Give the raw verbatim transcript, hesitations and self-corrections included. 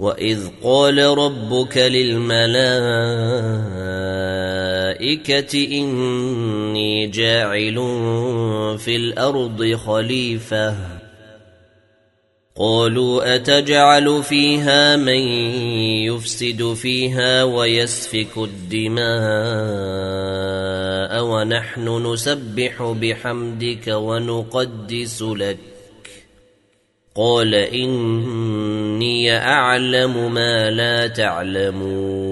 وإذ قال ربك للملائكة إني جاعل في الأرض خليفة قالوا أتجعل فيها من يفسد فيها ويسفك الدماء ونحن نسبح بحمدك ونقدس لك قال إني أعلم ما لا تعلمون